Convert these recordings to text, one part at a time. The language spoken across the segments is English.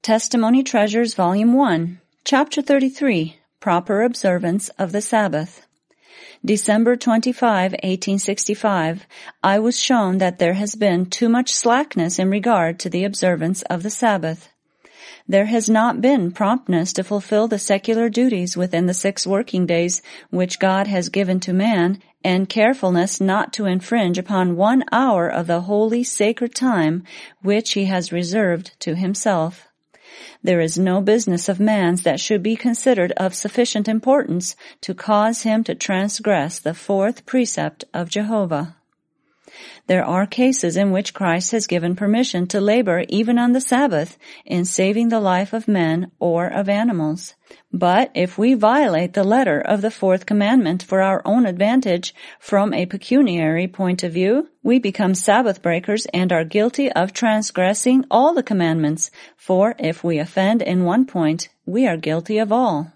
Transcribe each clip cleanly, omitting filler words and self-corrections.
Testimony Treasures, Volume 1, Chapter 33, Proper Observance of the Sabbath. December 25, 1865, I was shown that there has been too much slackness in regard to the observance of the Sabbath. There has not been promptness to fulfill the secular duties within the 6 working days which God has given to man, and carefulness not to infringe upon 1 hour of the holy sacred time which he has reserved to himself. There is no business of man's that should be considered of sufficient importance to cause him to transgress the 4th precept of Jehovah. There are cases in which Christ has given permission to labor even on the Sabbath in saving the life of men or of animals. But if we violate the letter of the 4th commandment for our own advantage from a pecuniary point of view, we become Sabbath breakers and are guilty of transgressing all the commandments, for if we offend in one point, we are guilty of all.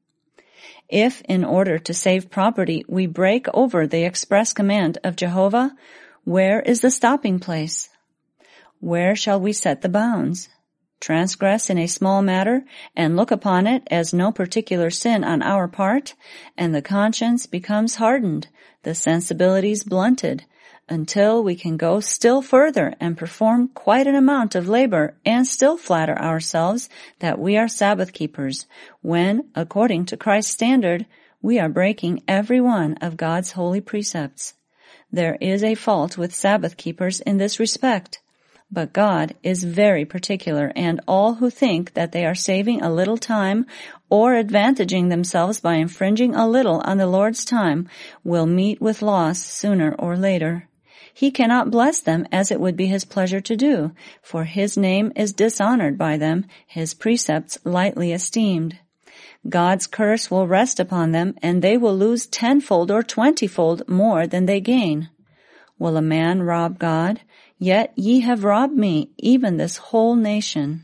If, in order to save property, we break over the express command of Jehovah, where is the stopping place? Where shall we set the bounds? Transgress in a small matter and look upon it as no particular sin on our part, and the conscience becomes hardened, the sensibilities blunted, until we can go still further and perform quite an amount of labor and still flatter ourselves that we are Sabbath keepers, when, according to Christ's standard, we are breaking every one of God's holy precepts. There is a fault with Sabbath keepers in this respect, but God is very particular, and all who think that they are saving a little time or advantaging themselves by infringing a little on the Lord's time will meet with loss sooner or later. He cannot bless them as it would be his pleasure to do, for his name is dishonored by them, his precepts lightly esteemed. God's curse will rest upon them, and they will lose 10-fold or 20-fold more than they gain. Will a man rob God? Yet ye have robbed me, even this whole nation.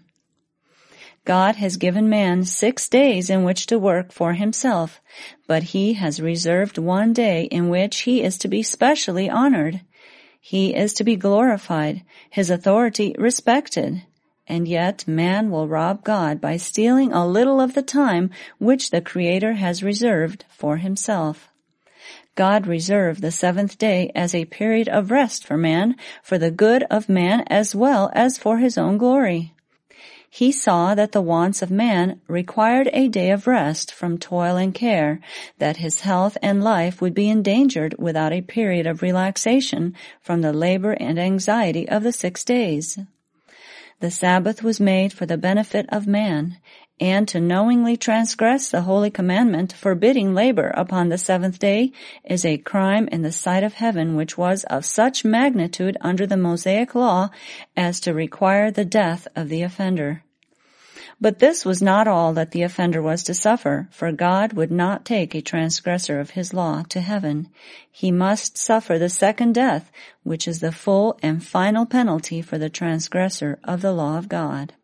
God has given man 6 days in which to work for himself, but he has reserved 1 day in which he is to be specially honored. He is to be glorified, his authority respected. And yet man will rob God by stealing a little of the time which the Creator has reserved for himself. God reserved the 7th day as a period of rest for man, for the good of man as well as for his own glory. He saw that the wants of man required a day of rest from toil and care, that his health and life would be endangered without a period of relaxation from the labor and anxiety of the 6 days. The Sabbath was made for the benefit of man, and to knowingly transgress the holy commandment forbidding labor upon the 7th day is a crime in the sight of heaven which was of such magnitude under the Mosaic law as to require the death of the offender. But this was not all that the offender was to suffer, for God would not take a transgressor of his law to heaven. He must suffer the second death, which is the full and final penalty for the transgressor of the law of God.